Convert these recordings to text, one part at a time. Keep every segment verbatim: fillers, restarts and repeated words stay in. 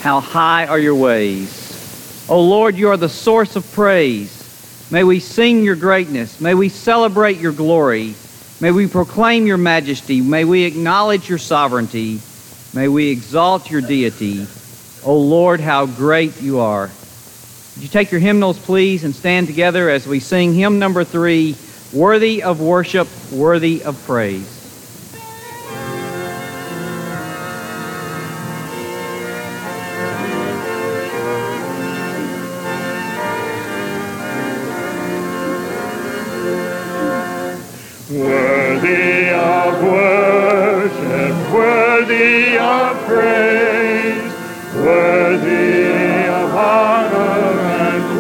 How high are your ways. O Lord, you are the source of praise. May we sing your greatness. May we celebrate your glory. May we proclaim your majesty. May we acknowledge your sovereignty. May we exalt your deity. O Lord, how great you are. Would you take your hymnals, please, and stand together as we sing hymn number three, Worthy of Worship, Worthy of Praise. Worthy of worship, worthy of praise, worthy of honor and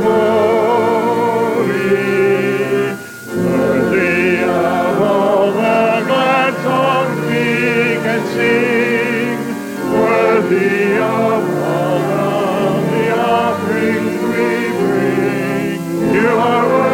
glory, worthy of all the glad songs we can sing, worthy of all of the offerings we bring. You are worthy.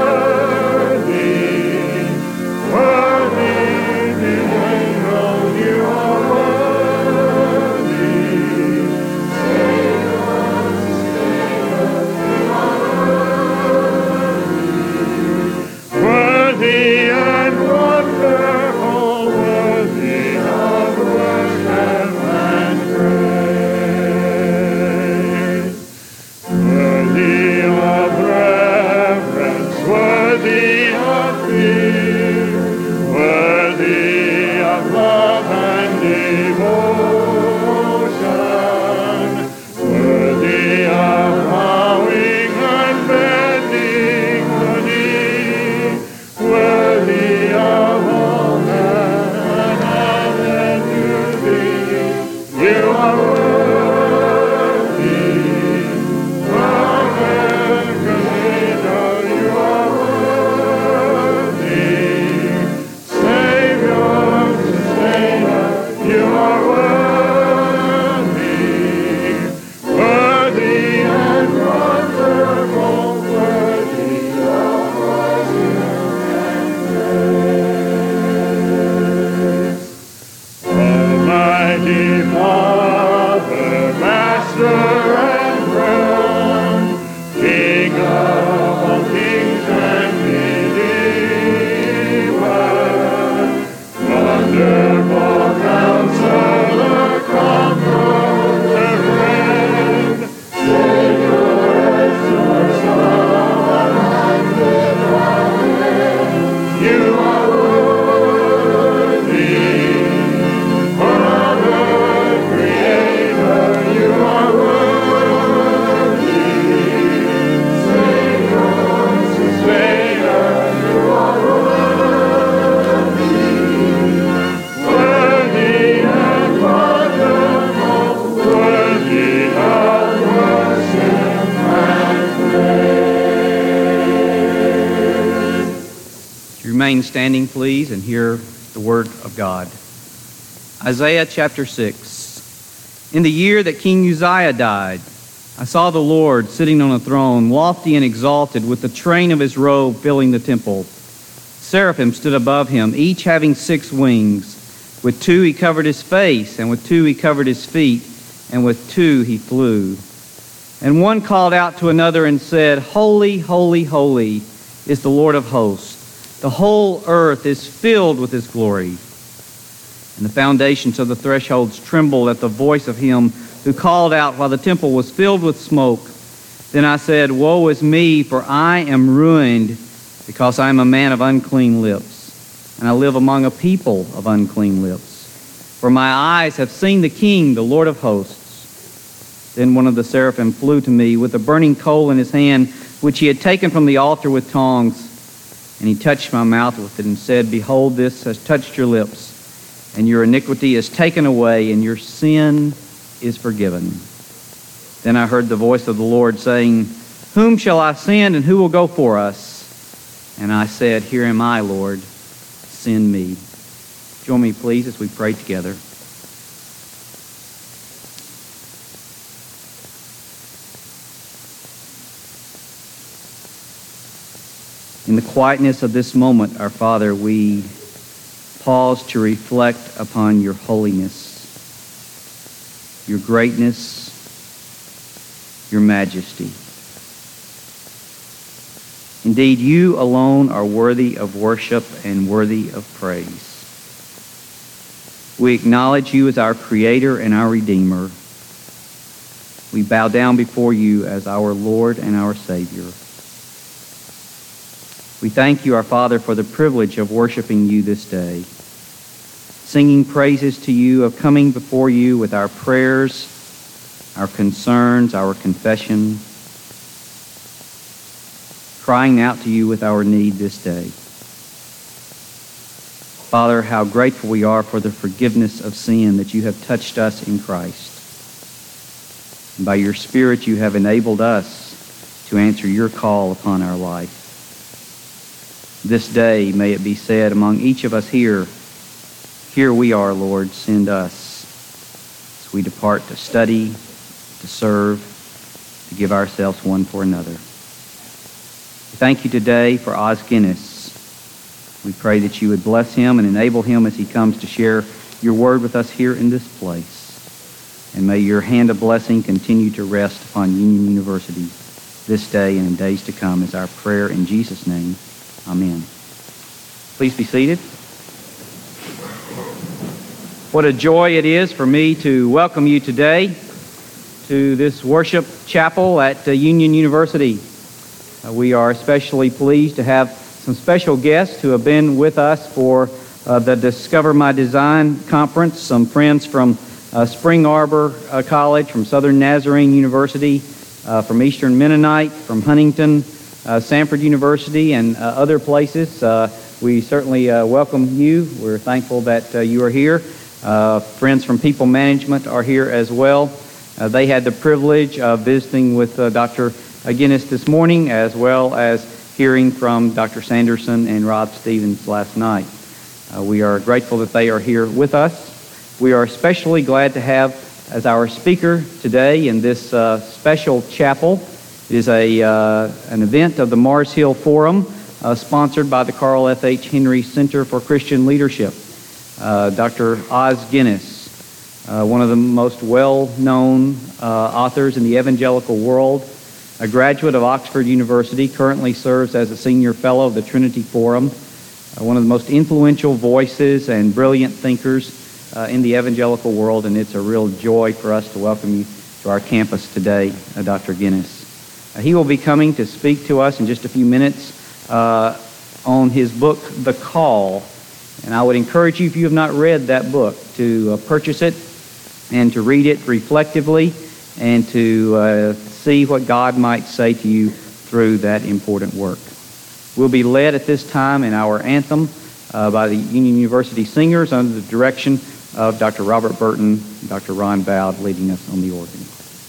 Standing, please, and hear the word of God. Isaiah chapter six. In the year that King Uzziah died, I saw the Lord sitting on a throne, lofty and exalted, with the train of his robe filling the temple. Seraphim stood above him, each having six wings. With two he covered his face, and with two he covered his feet, and with two he flew. And one called out to another and said, Holy, holy, holy is the Lord of hosts. The whole earth is filled with his glory. And the foundations of the thresholds trembled at the voice of him who called out while the temple was filled with smoke. Then I said, Woe is me, for I am ruined, because I am a man of unclean lips, and I live among a people of unclean lips. For my eyes have seen the King, the Lord of hosts. Then one of the seraphim flew to me with a burning coal in his hand, which he had taken from the altar with tongs. And he touched my mouth with it and said, Behold, this has touched your lips, and your iniquity is taken away, and your sin is forgiven. Then I heard the voice of the Lord saying, Whom shall I send, and who will go for us? And I said, Here am I, Lord, send me. Join me, please, as we pray together. In the quietness of this moment, our Father, we pause to reflect upon your holiness, your greatness, your majesty. Indeed, you alone are worthy of worship and worthy of praise. We acknowledge you as our Creator and our Redeemer. We bow down before you as our Lord and our Savior. We thank you, our Father, for the privilege of worshiping you this day, singing praises to you, of coming before you with our prayers, our concerns, our confession, crying out to you with our need this day. Father, how grateful we are for the forgiveness of sin that you have touched us in Christ. And by your Spirit, you have enabled us to answer your call upon our life. This day, may it be said among each of us here, here we are, Lord, send us, as we depart to study, to serve, to give ourselves one for another. We thank you today for Oz Guinness. We pray that you would bless him and enable him as he comes to share your word with us here in this place. And may your hand of blessing continue to rest upon Union University this day and in days to come is our prayer in Jesus' name. Amen. Please be seated. What a joy it is for me to welcome you today to this worship chapel at uh, Union University. Uh, we are especially pleased to have some special guests who have been with us for uh, the Discover My Design conference, some friends from uh, Spring Arbor uh, College, from Southern Nazarene University, uh, from Eastern Mennonite, from Huntington, uh, Samford University, and uh, other places. Uh, we certainly uh, welcome you. We're thankful that uh, you are here. Uh, friends from People Management are here as well. Uh, they had the privilege of visiting with uh, Doctor Guinness this morning, as well as hearing from Doctor Sanderson and Rob Stevens last night. Uh, we are grateful that they are here with us. We are especially glad to have as our speaker today in this uh, special chapel. It is a, uh, an event of the Mars Hill Forum, uh, sponsored by the Carl F H Henry Center for Christian Leadership. Uh, Doctor Oz Guinness, uh, one of the most well-known uh, authors in the evangelical world, a graduate of Oxford University, currently serves as a senior fellow of the Trinity Forum, uh, one of the most influential voices and brilliant thinkers uh, in the evangelical world, and it's a real joy for us to welcome you to our campus today, uh, Doctor Guinness. Uh, he will be coming to speak to us in just a few minutes uh, on his book, The Call. And I would encourage you, if you have not read that book, to uh, purchase it and to read it reflectively and to uh, see what God might say to you through that important work. We'll be led at this time in our anthem uh, by the Union University Singers under the direction of Doctor Robert Burton, Doctor Ron Bowd leading us on the organ.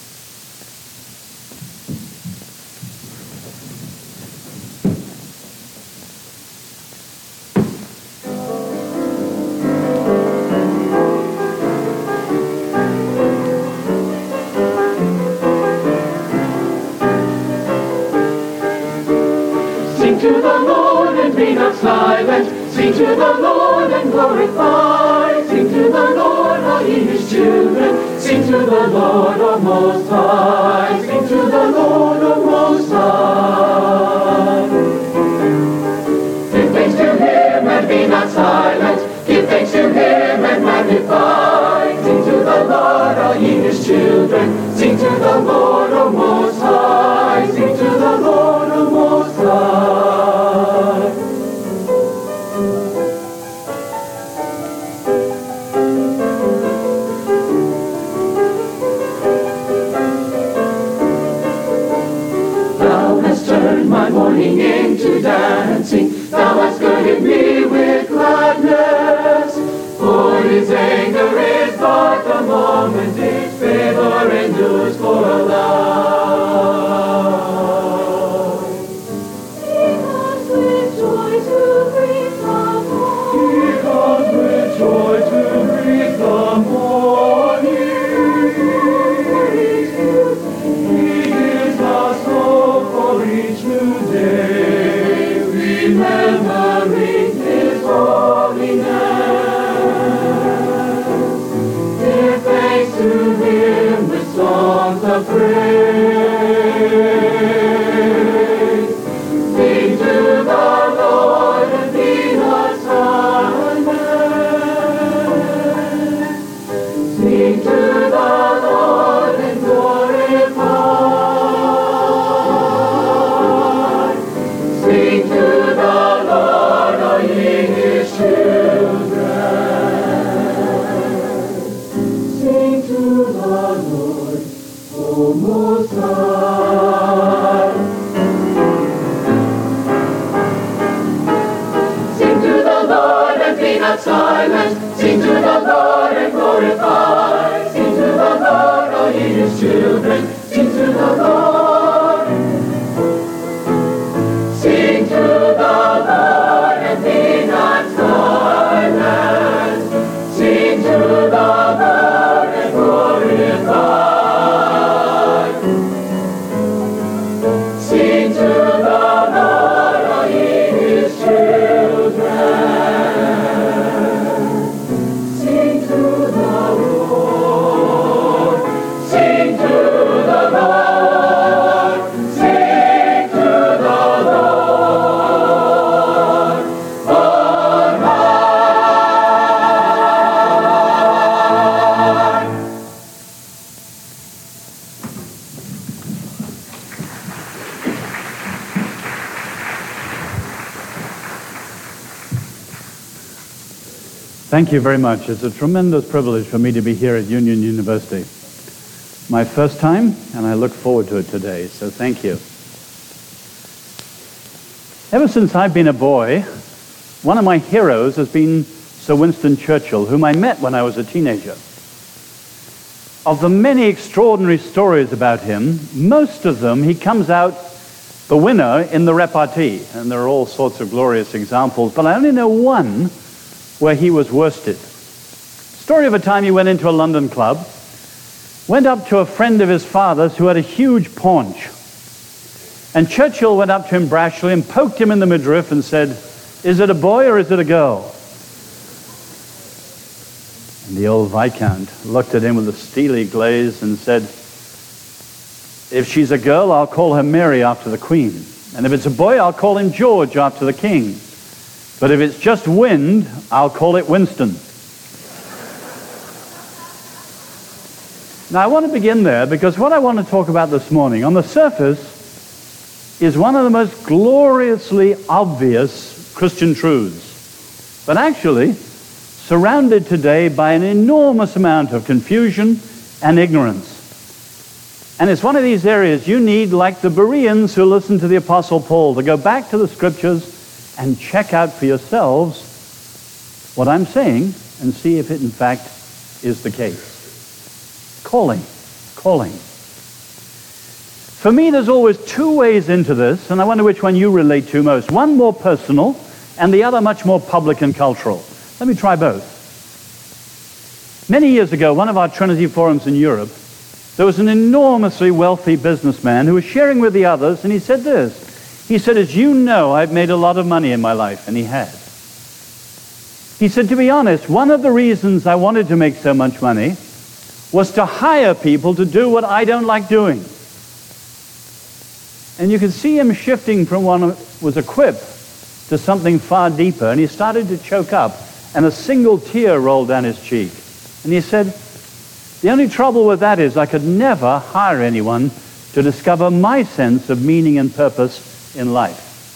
Sing to the Lord and glorify. Sing to the Lord, all ye his children. Sing to the Lord, O Most High. Sing to the Lord, O Most High. Give thanks to him and be not silent. Give thanks to him and magnify. Sing to the Lord, all ye his children. Sing to the Lord, O Most High. Sing to the Lord, O Most High. My mourning into dancing, thou hast girded me with gladness. For his anger is but a moment, his favor endures for a life. He comes with joy to greet the morning. He comes with joy to greet the morning. He gives us hope for each new day, remembering his holiness. Give thanks to him with songs of praise. Thank you very much. It's a tremendous privilege for me to be here at Union University. My first time, and I look forward to it today, so thank you. Ever since I've been a boy, one of my heroes has been Sir Winston Churchill, whom I met when I was a teenager. Of the many extraordinary stories about him, most of them he comes out the winner in the repartee, and there are all sorts of glorious examples, but I only know one where he was worsted. Story of a time he went into a London club, went up to a friend of his father's who had a huge paunch. And Churchill went up to him brashly and poked him in the midriff and said, "Is it a boy or is it a girl?" And the old Viscount looked at him with a steely glaze and said, "If she's a girl, I'll call her Mary after the Queen. And if it's a boy, I'll call him George after the King. But if it's just wind, I'll call it Winston." Now, I want to begin there because what I want to talk about this morning, on the surface, is one of the most gloriously obvious Christian truths, but actually surrounded today by an enormous amount of confusion and ignorance. And it's one of these areas you need, like the Bereans who listened to the Apostle Paul, to go back to the Scriptures and check out for yourselves what I'm saying and see if it in fact is the case. Calling, calling. For me, there's always two ways into this, and I wonder which one you relate to most. One more personal, and the other much more public and cultural. Let me try both. Many years ago, one of our Trinity forums in Europe, there was an enormously wealthy businessman who was sharing with the others, and he said this. He said, "As you know, I've made a lot of money in my life," and he had. He said, "To be honest, one of the reasons I wanted to make so much money was to hire people to do what I don't like doing." And you could see him shifting from one was a quip to something far deeper, and he started to choke up, and a single tear rolled down his cheek. And he said, "The only trouble with that is I could never hire anyone to discover my sense of meaning and purpose in life."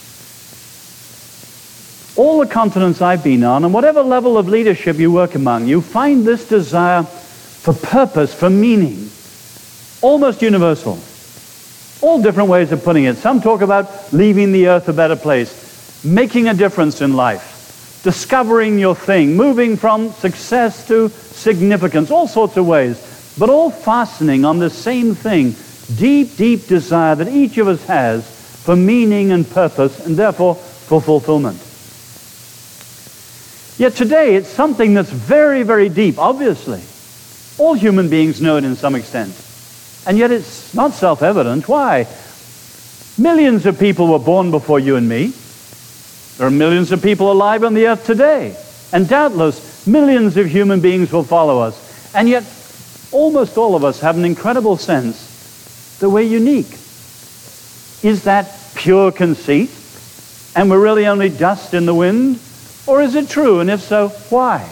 All the continents I've been on, and whatever level of leadership you work among, you find this desire for purpose, for meaning, almost universal. All different ways of putting it. Some talk about leaving the earth a better place, making a difference in life, discovering your thing, moving from success to significance, all sorts of ways, but all fastening on the same thing, deep, deep desire that each of us has for meaning and purpose, and therefore for fulfillment. Yet today it's something that's very, very deep, obviously. All human beings know it in some extent. And yet it's not self-evident. Why? Millions of people were born before you and me. There are millions of people alive on the earth today. And doubtless, millions of human beings will follow us. And yet, almost all of us have an incredible sense that we're unique. Is that pure conceit? And we're really only dust in the wind? Or is it true? And if so, why?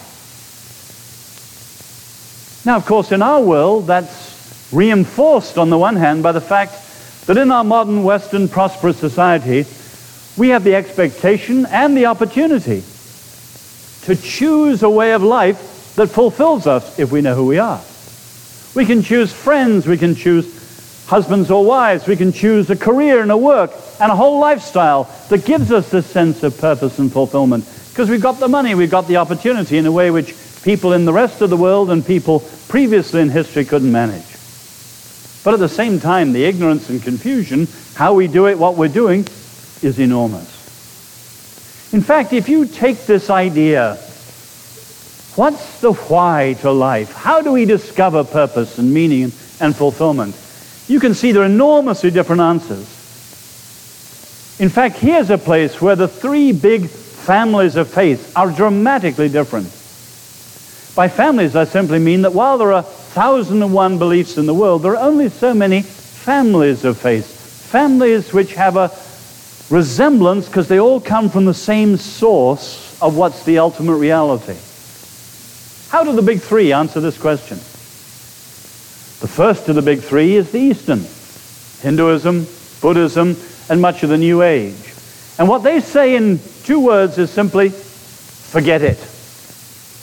Now, of course, in our world, that's reinforced on the one hand by the fact that in our modern Western prosperous society, we have the expectation and the opportunity to choose a way of life that fulfills us if we know who we are. We can choose friends, we can choose husbands or wives, we can choose a career and a work and a whole lifestyle that gives us this sense of purpose and fulfillment because we've got the money, we've got the opportunity in a way which people in the rest of the world and people previously in history couldn't manage. But at the same time, the ignorance and confusion, how we do it, what we're doing, is enormous. In fact, if you take this idea, what's the why to life? How do we discover purpose and meaning and fulfillment? You can see there are enormously different answers. In fact, here's a place where the three big families of faith are dramatically different. By families, I simply mean that while there are one thousand and one beliefs in the world, there are only so many families of faith. Families which have a resemblance because they all come from the same source of what's the ultimate reality. How do the big three answer this question? The first of the big three is the Eastern, Hinduism, Buddhism, and much of the New Age. And what they say in two words is simply, forget it.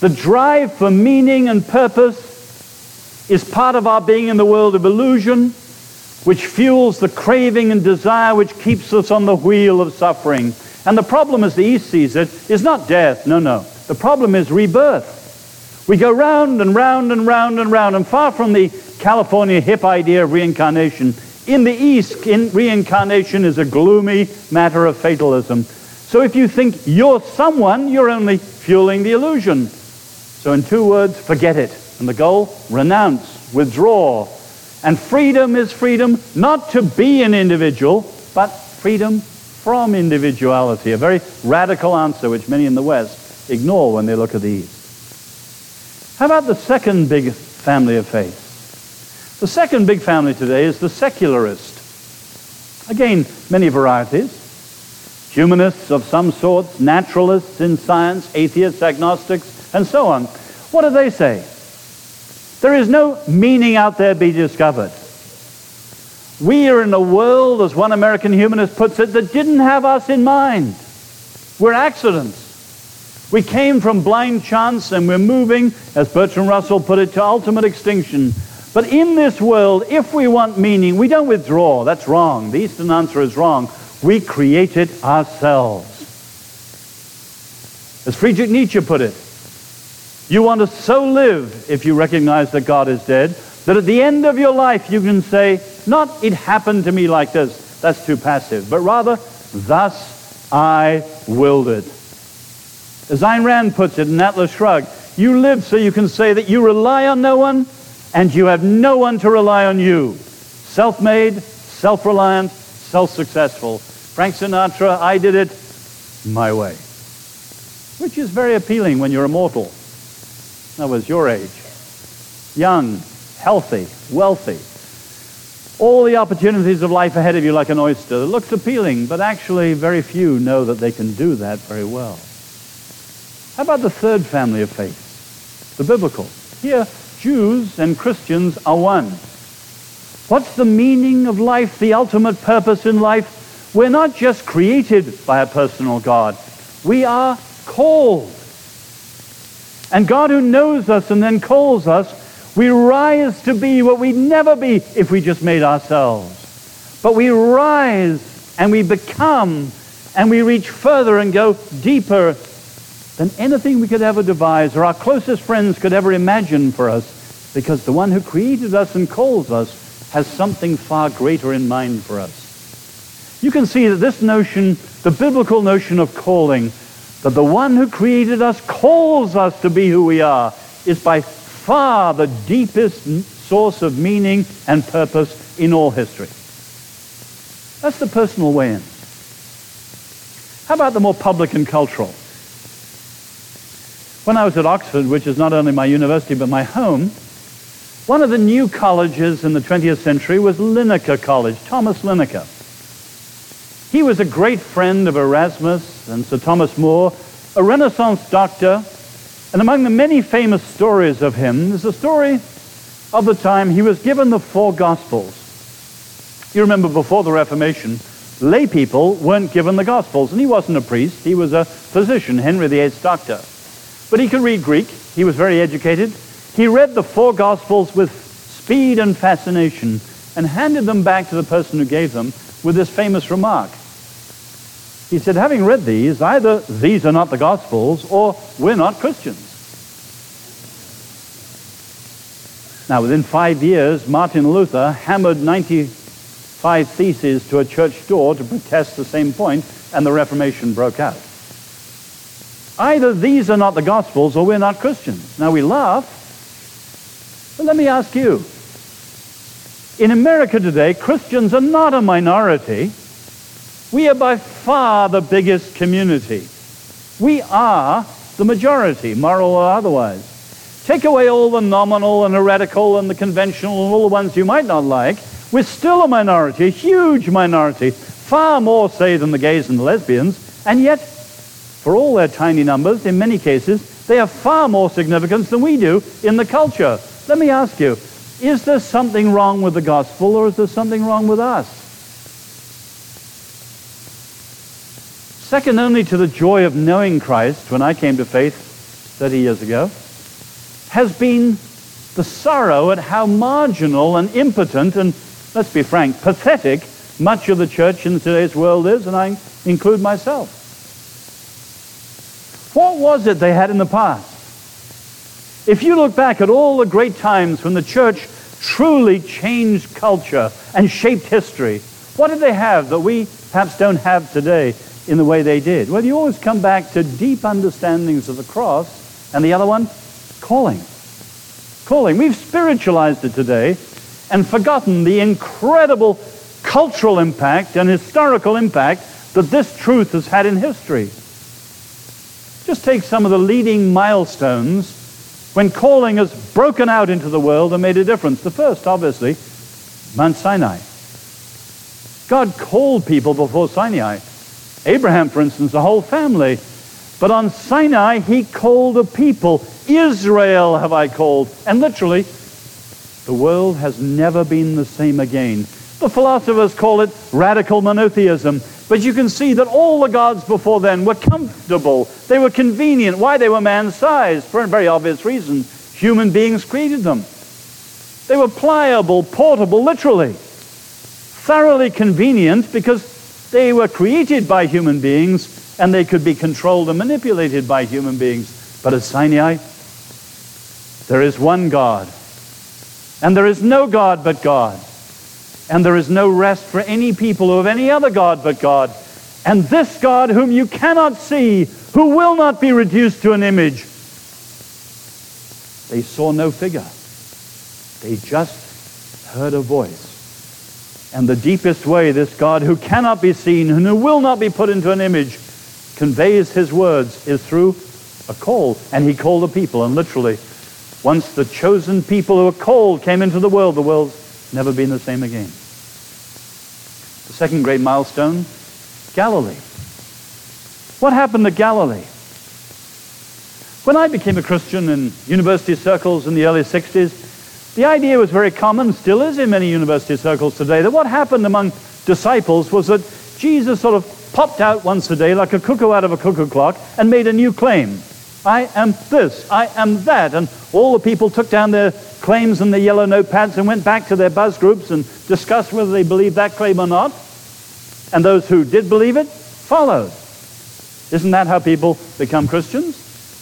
The drive for meaning and purpose is part of our being in the world of illusion, which fuels the craving and desire which keeps us on the wheel of suffering. And the problem, as the East sees it, is not death. No, no. The problem is rebirth. We go round and round and round and round, and far from the California hip idea of reincarnation, in the East, in reincarnation is a gloomy matter of fatalism. So if you think you're someone, you're only fueling the illusion. So in two words, forget it. And the goal, renounce, withdraw. And freedom is freedom not to be an individual, but freedom from individuality. A very radical answer which many in the West ignore when they look at the East. How about the second big family of faith? The second big family today is the secularist. Again, many varieties. Humanists of some sorts, naturalists in science, atheists, agnostics, and so on. What do they say? There is no meaning out there to be discovered. We are in a world, as one American humanist puts it, that didn't have us in mind. We're accidents. We came from blind chance and we're moving, as Bertrand Russell put it, to ultimate extinction. But in this world, if we want meaning, we don't withdraw. That's wrong. The Eastern answer is wrong. We create it ourselves. As Friedrich Nietzsche put it, you want to so live, if you recognize that God is dead, that at the end of your life you can say, not it happened to me like this, that's too passive, but rather, thus I willed it. As Ayn Rand puts it in Atlas Shrugged, you live so you can say that you rely on no one and you have no one to rely on you. Self-made, self-reliant, self-successful. Frank Sinatra, I did it my way. Which is very appealing when you're immortal. That was your age. Young, healthy, wealthy. All the opportunities of life ahead of you like an oyster. It looks appealing, but actually very few know that they can do that very well. How about the third family of faith? The biblical. Here, Jews and Christians are one. What's the meaning of life, the ultimate purpose in life? We're not just created by a personal God. We are called. And God who knows us and then calls us, we rise to be what we'd never be if we just made ourselves. But we rise and we become and we reach further and go deeper than anything we could ever devise or our closest friends could ever imagine for us, because the one who created us and calls us has something far greater in mind for us. You can see that this notion, the biblical notion of calling, that the one who created us calls us to be who we are, is by far the deepest source of meaning and purpose in all history. That's the personal way in. How about the more public and cultural? When I was at Oxford, which is not only my university but my home, one of the new colleges in the twentieth century was Linacre College, Thomas Linacre. He was a great friend of Erasmus and Sir Thomas More, a Renaissance doctor, and among the many famous stories of him, there's a story of the time he was given the four Gospels. You remember before the Reformation, lay people weren't given the Gospels, and he wasn't a priest, he was a physician, Henry the Eighth's doctor. But he could read Greek, he was very educated. He read the four Gospels with speed and fascination and handed them back to the person who gave them with this famous remark. He said, having read these, either these are not the Gospels or we're not Christians. Now, within five years, Martin Luther hammered ninety-five theses to a church door to protest the same point, and the Reformation broke out. Either these are not the Gospels or we're not Christians. Now, we laugh, but let me ask you. In America today, Christians are not a minority. We are by far the biggest community. We are the majority, moral or otherwise. Take away all the nominal and heretical and the conventional and all the ones you might not like, we're still a minority, a huge minority, far more, say, than the gays and the lesbians, and yet, for all their tiny numbers, in many cases, they have far more significance than we do in the culture. Let me ask you, is there something wrong with the gospel, or is there something wrong with us? Second only to the joy of knowing Christ, when I came to faith, thirty years ago, has been the sorrow at how marginal and impotent and, let's be frank, pathetic much of the church in today's world is, and I include myself. What was it they had in the past? If you look back at all the great times when the church truly changed culture and shaped history, what did they have that we perhaps don't have today in the way they did? Well, you always come back to deep understandings of the cross, and the other one, calling. Calling. We've spiritualized it today and forgotten the incredible cultural impact and historical impact that this truth has had in history. Just take some of the leading milestones when calling has broken out into the world and made a difference. The first, obviously, Mount Sinai. God called people before Sinai. Abraham, for instance, the whole family. But on Sinai, he called a people. Israel have I called. And literally, the world has never been the same again. The philosophers call it radical monotheism. But you can see that all the gods before then were comfortable. They were convenient. Why? They were man-sized, for a very obvious reason. Human beings created them. They were pliable, portable, literally. Thoroughly convenient because they were created by human beings and they could be controlled and manipulated by human beings. But at Sinai, there is one God. And there is no God but God. And there is no rest for any people who have any other God but God. And this God whom you cannot see, who will not be reduced to an image. They saw no figure. They just heard a voice. And the deepest way this God who cannot be seen and who will not be put into an image conveys his words is through a call. And he called the people. And literally, once the chosen people who were called came into the world, the world's never been the same again. The second great milestone, Galilee. What happened to Galilee? When I became a Christian in university circles in the early sixties, the idea was very common, still is in many university circles today, that what happened among disciples was that Jesus sort of popped out once a day like a cuckoo out of a cuckoo clock and made a new claim. I am this, I am that. And all the people took down their claims in their yellow notepads and went back to their buzz groups and discussed whether they believed that claim or not. And those who did believe it followed. Isn't that how people become Christians?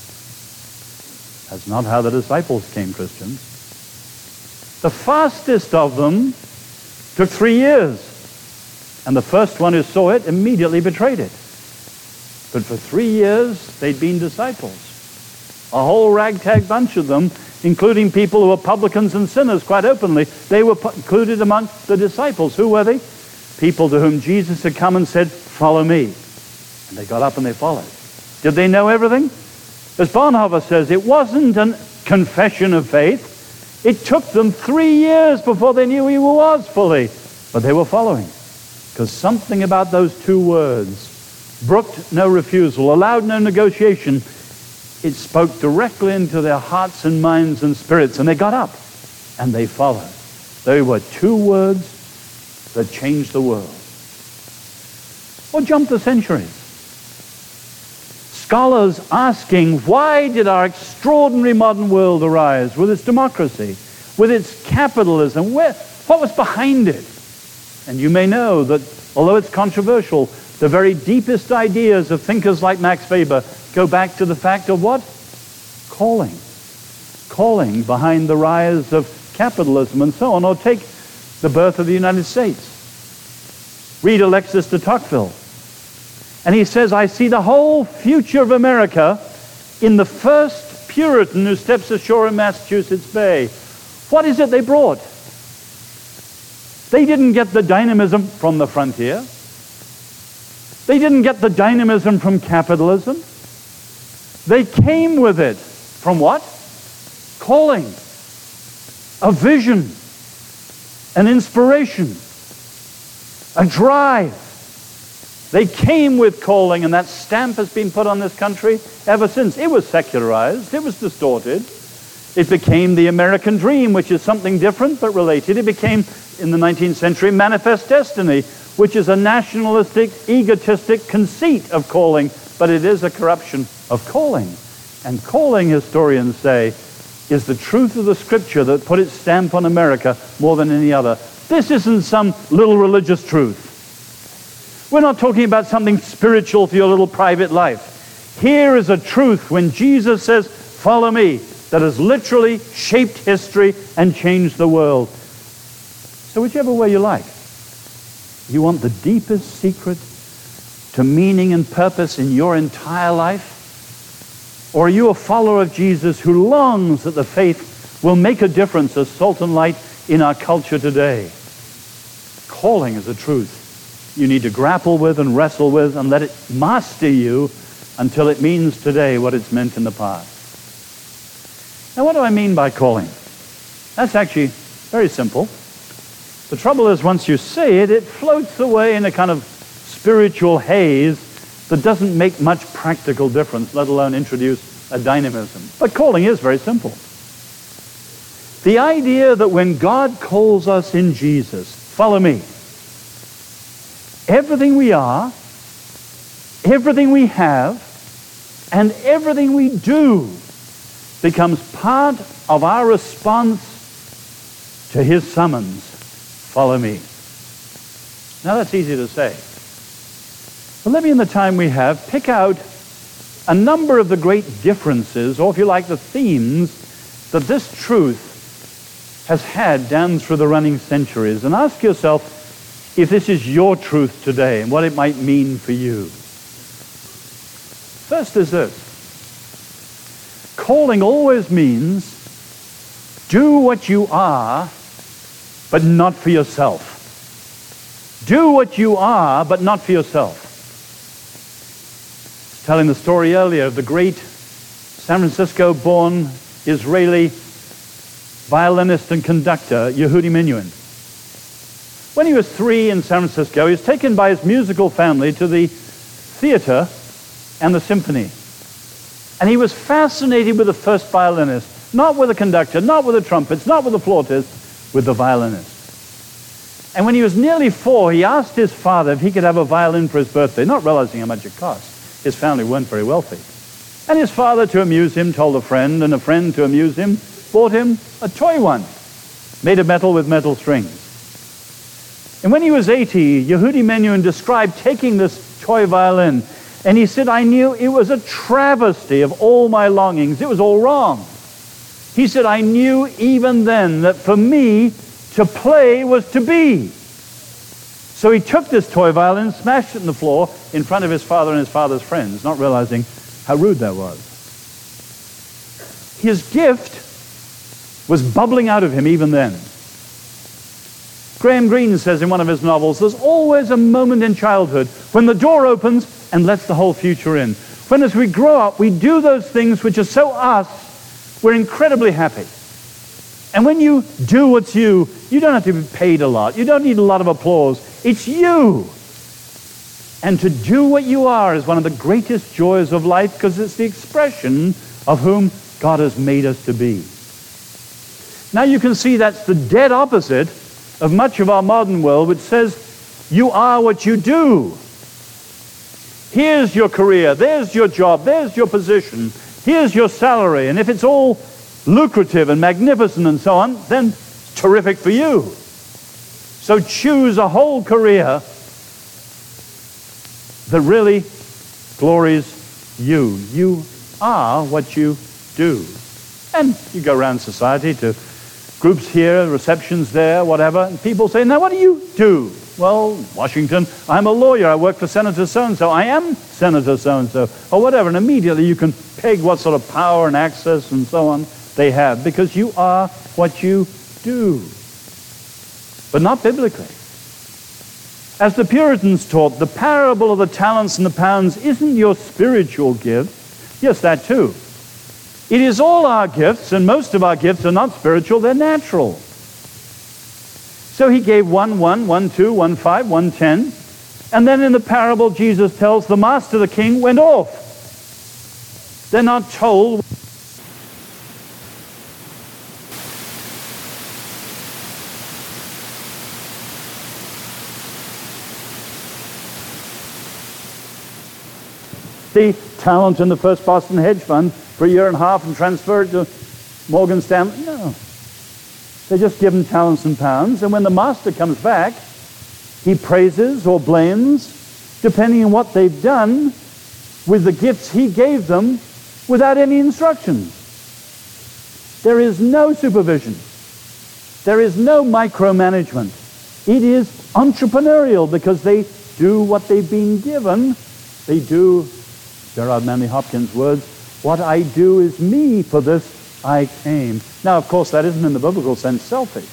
That's not how the disciples became Christians. The fastest of them took three years. And the first one who saw it immediately betrayed it. But for three years, they'd been disciples. A whole ragtag bunch of them, including people who were publicans and sinners quite openly. They were included among the disciples. Who were they? People to whom Jesus had come and said, follow me. And they got up and they followed. Did they know everything? As Bonhoeffer says, it wasn't a confession of faith. It took them three years before they knew he was fully. But they were following. Because something about those two words, brooked no refusal, allowed no negotiation, it spoke directly into their hearts and minds and spirits, and they got up and they followed. They were two words that changed the world. Or jump the centuries. Scholars asking, why did our extraordinary modern world arise with its democracy, with its capitalism? Where, what was behind it? And you may know that, although it's controversial, the very deepest ideas of thinkers like Max Weber go back to the fact of what? Calling. Calling behind the rise of capitalism and so on. Or take the birth of the United States. Read Alexis de Tocqueville. And he says, I see the whole future of America in the first Puritan who steps ashore in Massachusetts Bay. What is it they brought? They didn't get the dynamism from the frontier. They didn't get the dynamism from capitalism. They came with it from what? Calling. A vision. An inspiration. A drive. They came with calling, and that stamp has been put on this country ever since. It was secularized. It was distorted. It became the American dream, which is something different but related. It became, in the nineteenth century, manifest destiny, which is a nationalistic, egotistic conceit of calling, but it is a corruption of calling. And calling, historians say, is the truth of the Scripture that put its stamp on America more than any other. This isn't some little religious truth. We're not talking about something spiritual for your little private life. Here is a truth when Jesus says, "Follow me," that has literally shaped history and changed the world. So whichever way you like, you want the deepest secret to meaning and purpose in your entire life? Or are you a follower of Jesus who longs that the faith will make a difference as salt and light in our culture today? Calling is a truth you need to grapple with and wrestle with and let it master you until it means today what it's meant in the past. Now, what do I mean by calling? That's actually very simple. The trouble is, once you say it, it floats away in a kind of spiritual haze that doesn't make much practical difference, let alone introduce a dynamism. But calling is very simple. The idea that when God calls us in Jesus, follow me, everything we are, everything we have, and everything we do becomes part of our response to his summons, follow me. Now that's easy to say. But let me, in the time we have, pick out a number of the great differences, or if you like, the themes that this truth has had down through the running centuries, and ask yourself if this is your truth today and what it might mean for you. First is this. Calling always means do what you are, but not for yourself. Do what you are, but not for yourself. Telling the story earlier of the great San Francisco-born Israeli violinist and conductor, Yehudi Menuhin. When he was three in San Francisco, he was taken by his musical family to the theater and the symphony. And he was fascinated with the first violinist, not with the conductor, not with the trumpets, not with the flautist, with the violinist. And when he was nearly four, he asked his father if he could have a violin for his birthday, not realizing how much it cost. His family weren't very wealthy. And his father, to amuse him, told a friend, and a friend, to amuse him, bought him a toy one, made of metal with metal strings. And when he was eighty, Yehudi Menuhin described taking this toy violin, and he said, I knew it was a travesty of all my longings. It was all wrong. He said, I knew even then that for me to play was to be. So he took this toy violin, smashed it in the floor in front of his father and his father's friends, not realizing how rude that was. His gift was bubbling out of him even then. Graham Greene says in one of his novels, there's always a moment in childhood when the door opens and lets the whole future in. When as we grow up, we do those things which are so us, we're incredibly happy. And when you do what's you, you don't have to be paid a lot. You don't need a lot of applause. It's you. And to do what you are is one of the greatest joys of life because it's the expression of whom God has made us to be. Now you can see that's the dead opposite of much of our modern world, which says you are what you do. Here's your career, there's your job, there's your position, here's your salary, and if it's all lucrative and magnificent and so on, then it's terrific for you. So choose a whole career that really glories you. You are what you do. And you go around society to groups here, receptions there, whatever, and people say, now what do you do? Well, Washington, I'm a lawyer, I work for Senator so-and-so, I am Senator so-and-so, or whatever, and immediately you can peg what sort of power and access and so on they have, because you are what you do. But not biblically. As the Puritans taught, the parable of the talents and the pounds isn't your spiritual gift. Yes, that too. It is all our gifts, and most of our gifts are not spiritual, they're natural. So he gave one, one, one, two, one, five, one, ten. And then in the parable, Jesus tells the master, the king, went off. They're not told. The talent in the First Boston hedge fund for a year and a half and transfer it to Morgan Stanley. No. They're just given talents and pounds, and when the master comes back, he praises or blames, depending on what they've done with the gifts he gave them without any instructions. There is no supervision. There is no micromanagement. It is entrepreneurial because they do what they've been given. They do, Gerard Manley Hopkins' words, what I do is me, for this I came. Now, of course, that isn't in the biblical sense selfish.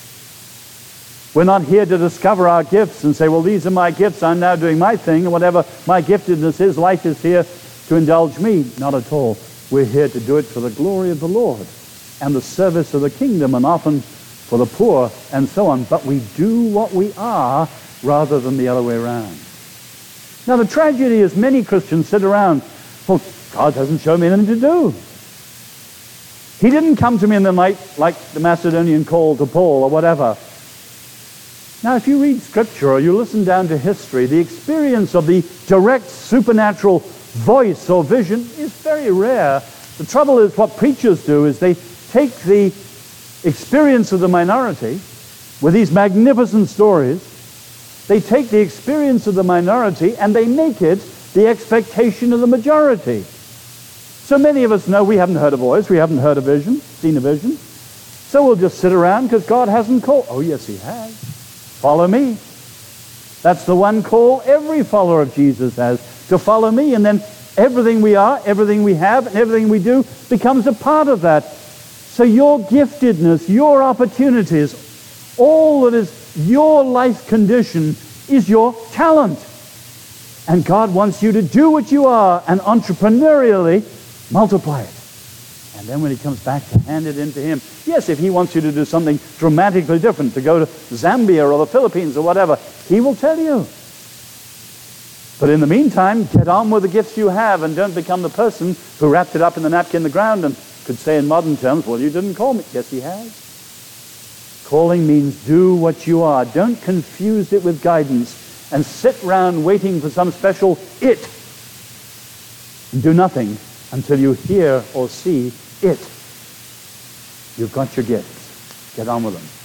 We're not here to discover our gifts and say, well, these are my gifts, I'm now doing my thing, and whatever my giftedness is, life is here to indulge me. Not at all. We're here to do it for the glory of the Lord and the service of the kingdom, and often for the poor and so on. But we do what we are rather than the other way around. Now, the tragedy is many Christians sit around, well, God hasn't shown me anything to do. He didn't come to me in the night like the Macedonian call to Paul or whatever. Now, if you read Scripture or you listen down to history, the experience of the direct supernatural voice or vision is very rare. The trouble is what preachers do is they take the experience of the minority with these magnificent stories. They take the experience of the minority and they make it the expectation of the majority. So many of us know we haven't heard a voice, we haven't heard a vision, seen a vision. So we'll just sit around because God hasn't called. Oh, yes, he has. Follow me. That's the one call every follower of Jesus has, to follow me. And then everything we are, everything we have, and everything we do becomes a part of that. So your giftedness, your opportunities, all that is your life condition is your talent. And God wants you to do what you are and entrepreneurially multiply it. And then when he comes back to hand it into him, yes, if he wants you to do something dramatically different, to go to Zambia or the Philippines or whatever, he will tell you. But in the meantime, get on with the gifts you have and don't become the person who wrapped it up in the napkin in the ground and could say in modern terms, well, you didn't call me. Yes, he has. Calling means do what you are. Don't confuse it with guidance and sit round waiting for some special it. And do nothing until you hear or see it. You've got your gifts. Get on with them.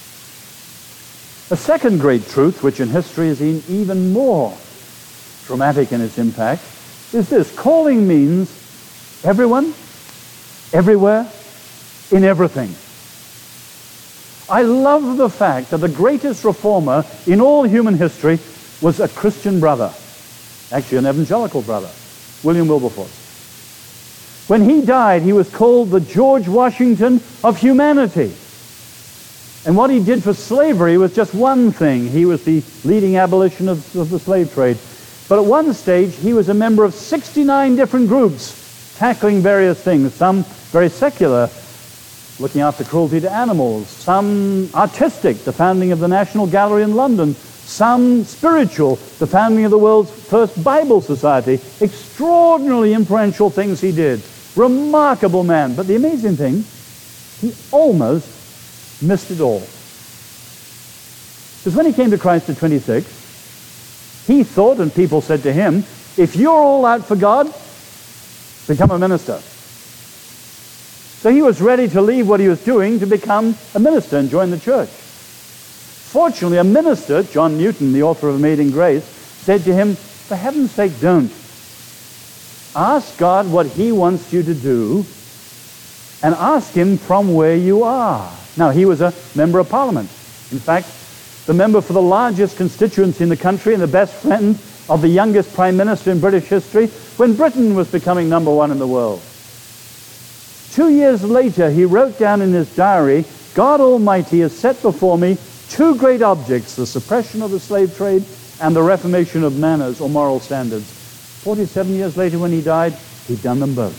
A second great truth, which in history is even more dramatic in its impact, is this. Calling means everyone, everywhere, in everything. I love the fact that the greatest reformer in all human history was a Christian brother, actually an evangelical brother, William Wilberforce. When he died, he was called the George Washington of humanity. And what he did for slavery was just one thing. He was the leading abolitionist of the slave trade. But at one stage, he was a member of sixty-nine different groups tackling various things, some very secular, looking after cruelty to animals, some artistic, the founding of the National Gallery in London, some spiritual, the founding of the world's first Bible Society. Extraordinarily influential things he did. Remarkable man. But the amazing thing, he almost missed it all. Because when he came to Christ at twenty-six, he thought, and people said to him, if you're all out for God, become a minister. So he was ready to leave what he was doing to become a minister and join the church. Fortunately, a minister, John Newton, the author of Amazing Grace, said to him, for heaven's sake, don't. Ask God what he wants you to do and ask him from where you are. Now, he was a member of Parliament. In fact, the member for the largest constituency in the country and the best friend of the youngest Prime Minister in British history when Britain was becoming number one in the world. Two years later, he wrote down in his diary, God Almighty has set before me two great objects, the suppression of the slave trade and the reformation of manners or moral standards. forty-seven years later when he died, he'd done them both.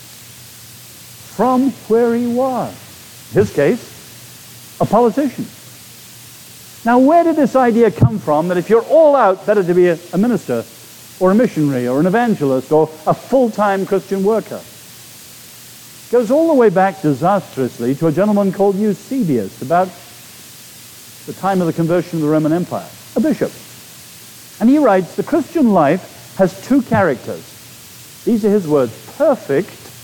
From where he was. In his case, a politician. Now, where did this idea come from that if you're all out, better to be a, a minister or a missionary or an evangelist or a full-time Christian worker? It goes all the way back disastrously to a gentleman called Eusebius, about the time of the conversion of the Roman Empire, a bishop. And he writes, the Christian life has two characters. These are his words, perfect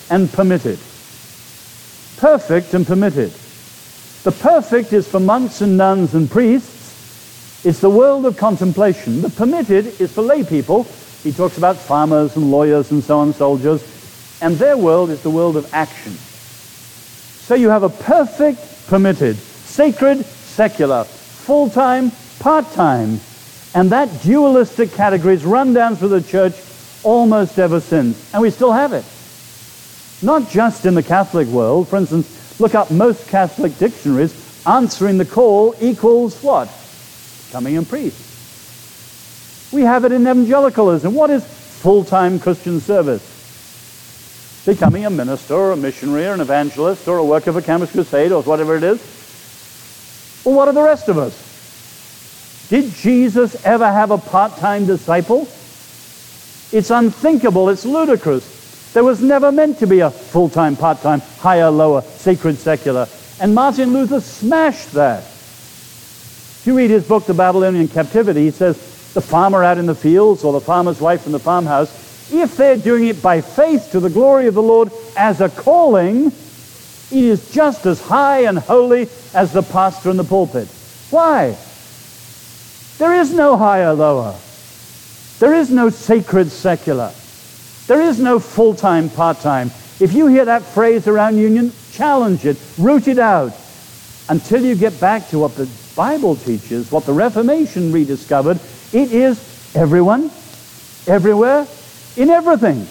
and permitted. Perfect and permitted. The perfect is for monks and nuns and priests. It's the world of contemplation. The permitted is for lay people. He talks about farmers and lawyers and so on, soldiers. And their world is the world of action. So you have a perfect, permitted, sacred, secular, full-time, part-time. And that dualistic category has run down through the church almost ever since. And we still have it. Not just in the Catholic world. For instance, look up most Catholic dictionaries. Answering the call equals what? Becoming a priest. We have it in evangelicalism. What is full-time Christian service? Becoming a minister or a missionary or an evangelist or a worker for Campus Crusade or whatever it is. Well, what are the rest of us? Did Jesus ever have a part-time disciple? It's unthinkable. It's ludicrous. There was never meant to be a full-time, part-time, higher, lower, sacred, secular. And Martin Luther smashed that. If you read his book, The Babylonian Captivity, he says the farmer out in the fields or the farmer's wife in the farmhouse, if they're doing it by faith to the glory of the Lord as a calling, it is just as high and holy as the pastor in the pulpit. Why? There is no higher, lower. There is no sacred, secular. There is no full-time, part-time. If you hear that phrase around Union, challenge it, root it out, until you get back to what the Bible teaches, what the Reformation rediscovered. It is everyone, everywhere, in everything.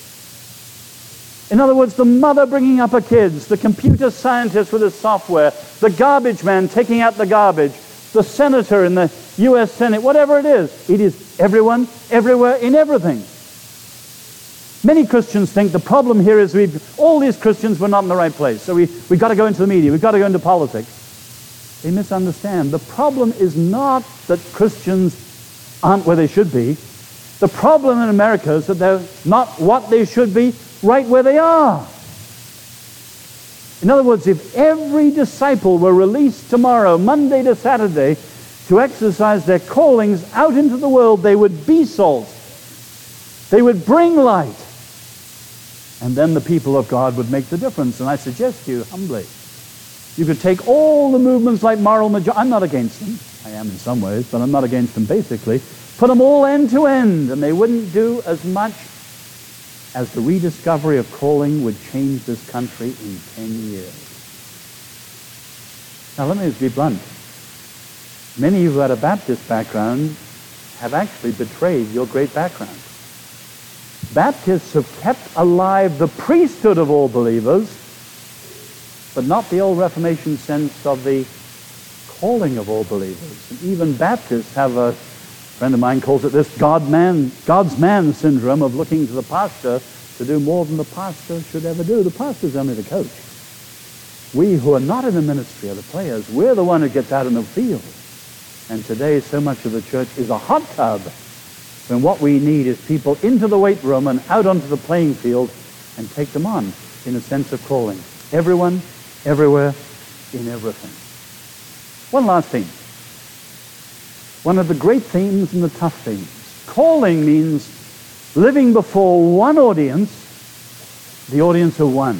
In other words, the mother bringing up her kids, the computer scientist with his software, the garbage man taking out the garbage, the senator in the U S Senate, whatever it is. It is everyone, everywhere, in everything. Many Christians think the problem here is we all these Christians were not in the right place. So we, we've got to go into the media. We've got to go into politics. They misunderstand. The problem is not that Christians aren't where they should be. The problem in America is that they're not what they should be right where they are. In other words, if every disciple were released tomorrow, Monday to Saturday, to exercise their callings out into the world, they would be salt. They would bring light. And then the people of God would make the difference. And I suggest to you, humbly, you could take all the movements like moral majority. I'm not against them. I am in some ways, but I'm not against them basically. Put them all end to end, and they wouldn't do as much as the rediscovery of calling would change this country in ten years. Now let me just be blunt. Many of you who had a Baptist background have actually betrayed your great background. Baptists have kept alive the priesthood of all believers, but not the old Reformation sense of the calling of all believers. And even Baptists have a, a friend of mine calls it this God man, God's man syndrome of looking to the pastor to do more than the pastor should ever do. The pastor's only the coach. We who are not in the ministry are the players. We're the one who gets out in the field. And today so much of the church is a hot tub. And what we need is people into the weight room and out onto the playing field and take them on in a sense of calling. Everyone, everywhere, in everything. One last theme. One of the great themes and the tough themes. Calling means living before one audience, the audience of one.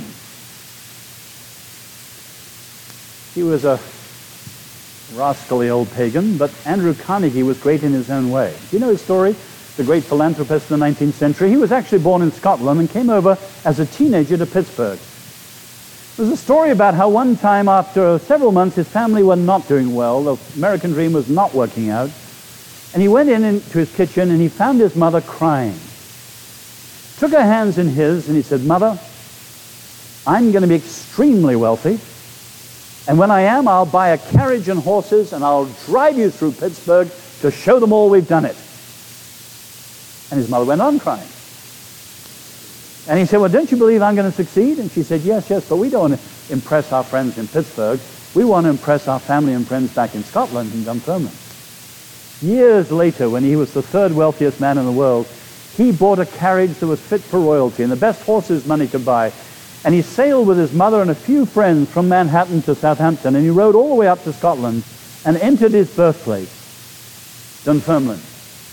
He was a rascally old pagan, but Andrew Carnegie was great in his own way. Do you know his story? The great philanthropist in the nineteenth century. He was actually born in Scotland and came over as a teenager to Pittsburgh. There's a story about how one time after several months his family were not doing well. The American dream was not working out. And he went in into his kitchen and he found his mother crying. Took her hands in his and he said, "Mother, I'm going to be extremely wealthy. And when I am, I'll buy a carriage and horses and I'll drive you through Pittsburgh to show them all we've done it." And his mother went on crying. And he said, "Well, don't you believe I'm going to succeed?" And she said, "Yes, yes, but we don't want to impress our friends in Pittsburgh. We want to impress our family and friends back in Scotland and Dunfermline." Years later, when he was the third wealthiest man in the world, he bought a carriage that was fit for royalty and the best horses money could buy. And he sailed with his mother and a few friends from Manhattan to Southampton, and he rode all the way up to Scotland and entered his birthplace, Dunfermline.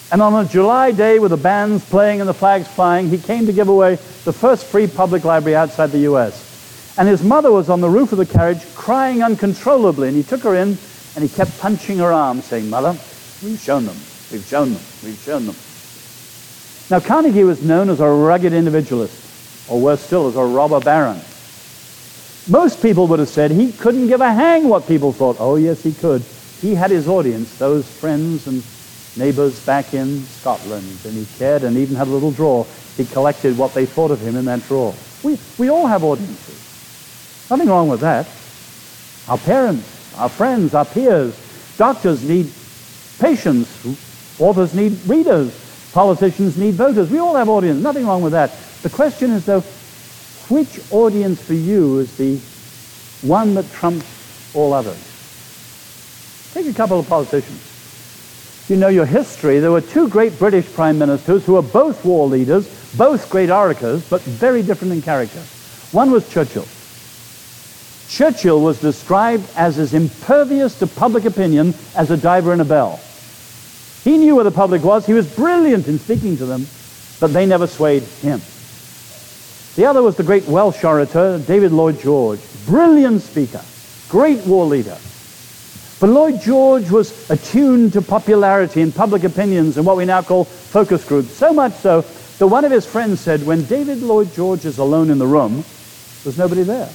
And on a July day with the bands playing and the flags flying, he came to give away the first free public library outside the U S. And his mother was on the roof of the carriage crying uncontrollably, and he took her in and he kept punching her arm, saying, "Mother, we've shown them, we've shown them, we've shown them." Now, Carnegie was known as a rugged individualist, or worse still, as a robber baron. Most people would have said he couldn't give a hang what people thought. Oh, yes, he could. He had his audience, those friends and neighbors back in Scotland, and he cared and even had a little drawer. He collected what they thought of him in that drawer. We, we all have audiences. Nothing wrong with that. Our parents, our friends, our peers, doctors need patients, authors need readers, politicians need voters. We all have audience. Nothing wrong with that. The question is, though, which audience for you is the one that trumps all others? Take a couple of politicians. You know your history. There were two great British prime ministers who were both war leaders, both great orators, but very different in character. One was Churchill. Churchill was described as as impervious to public opinion as a diver in a bell. He knew where the public was. He was brilliant in speaking to them, but they never swayed him. The other was the great Welsh orator, David Lloyd George. Brilliant speaker, great war leader. But Lloyd George was attuned to popularity and public opinions and what we now call focus groups, so much so that one of his friends said, when David Lloyd George is alone in the room, there's nobody there.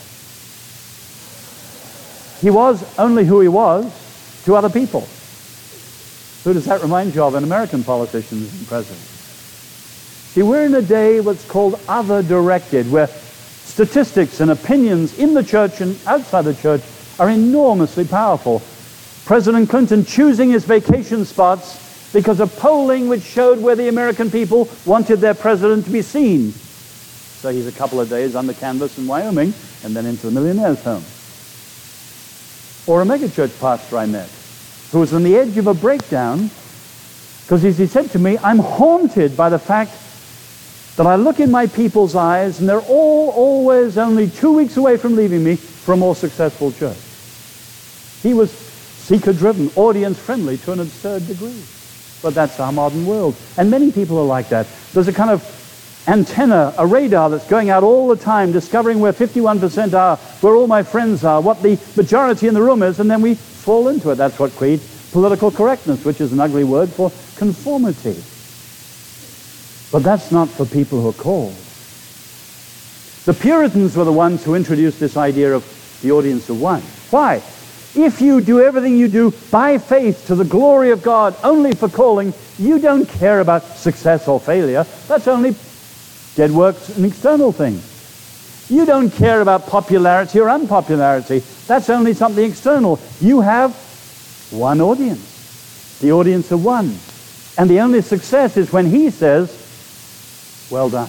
He was only who he was to other people. Who does that remind you of in American politicians and presidents? See, we're in a day what's called other-directed, where statistics and opinions in the church and outside the church are enormously powerful. President Clinton choosing his vacation spots because of polling which showed where the American people wanted their president to be seen. So he's a couple of days under canvas in Wyoming and then into the millionaire's home. Or a megachurch pastor I met who was on the edge of a breakdown because, as he said to me, I'm haunted by the fact that I look in my people's eyes and they're all always only two weeks away from leaving me for a more successful church. He was seeker-driven, audience-friendly to an absurd degree. But that's our modern world. And many people are like that. There's a kind of antenna, a radar that's going out all the time, discovering where fifty-one percent are, where all my friends are, what the majority in the room is, and then we fall into it. That's what creates political correctness, which is an ugly word for conformity. But that's not for people who are called. The Puritans were the ones who introduced this idea of the audience of one. Why? If you do everything you do by faith to the glory of God, only for calling, you don't care about success or failure. That's only dead works and external things. You don't care about popularity or unpopularity. That's only something external. You have one audience, the audience of one. And the only success is when he says, well done.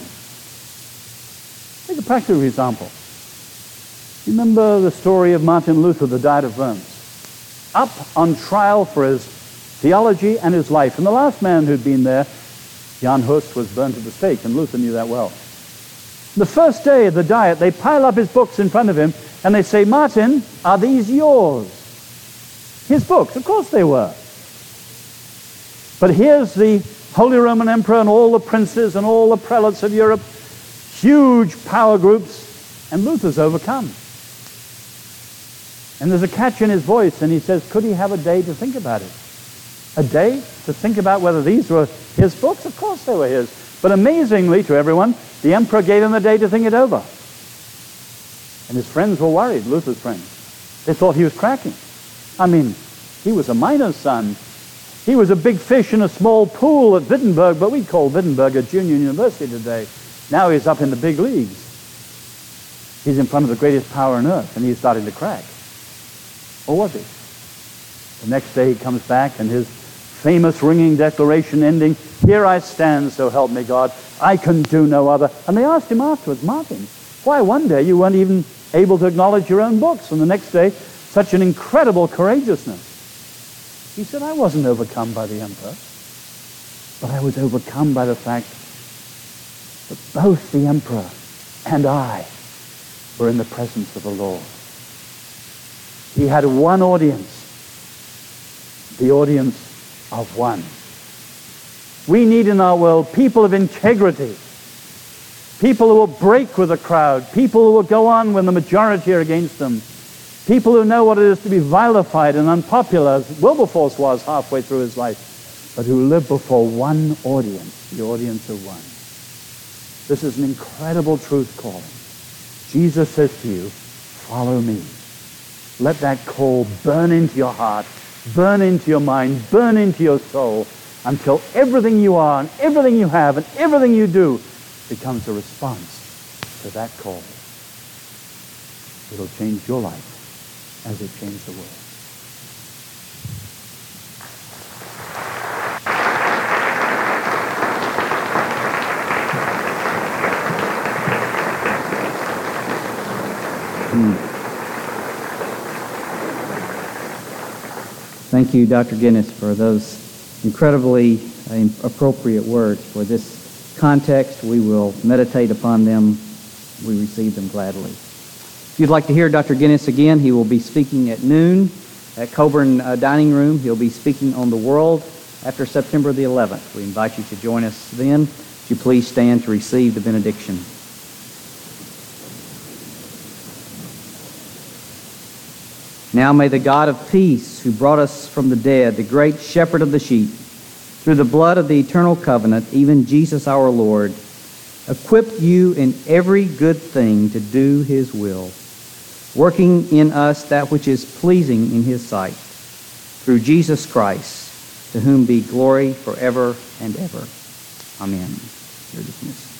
Take a practical example. You remember the story of Martin Luther, the Diet of Worms? Up on trial for his theology and his life. And the last man who'd been there, Jan Hus, was burned at the stake, and Luther knew that well. The first day of the Diet, they pile up his books in front of him, and they say, Martin, are these yours? His books, of course they were. But here's the Holy Roman Emperor and all the princes and all the prelates of Europe, huge power groups, and Luther's overcome. And there's a catch in his voice, and he says, could he have a day to think about it? A day to think about whether these were his books? Of course they were his. But amazingly to everyone, the emperor gave him a day to think it over. And his friends were worried, Luther's friends. They thought he was cracking. I mean, he was a miner's son. He was a big fish in a small pool at Wittenberg, but we call Wittenberg a junior university today. Now he's up in the big leagues. He's in front of the greatest power on earth, and he's starting to crack. Or was he? The next day he comes back, and his famous ringing declaration ending, here I stand, so help me God, I can do no other. And they asked him afterwards, Martin, why one day you weren't even able to acknowledge your own books, and the next day such an incredible courageousness? He said, I wasn't overcome by the emperor, but I was overcome by the fact that both the emperor and I were in the presence of the Lord. He had one audience, the audience of one. We need in our world people of integrity, people who will break with the crowd, people who will go on when the majority are against them, people who know what it is to be vilified and unpopular, as Wilberforce was halfway through his life, but who live before one audience, the audience of one. This is an incredible truth calling. Jesus says to you, follow me. Let that call burn into your heart, burn into your mind, burn into your soul, until everything you are and everything you have and everything you do becomes a response to that call. It'll change your life as it changed the world. Hmm. Thank you, Doctor Guinness, for those incredibly uh, appropriate words for this context. We will meditate upon them. We receive them gladly. If you'd like to hear Doctor Guinness again, he will be speaking at noon at Coburn uh, Dining Room. He'll be speaking on the world after September the eleventh. We invite you to join us then. Would you please stand to receive the benediction? Now may the God of peace, who brought us from the dead, the great shepherd of the sheep, through the blood of the eternal covenant, even Jesus our Lord, equip you in every good thing to do his will, working in us that which is pleasing in his sight, through Jesus Christ, to whom be glory forever and ever. Amen. You're dismissed.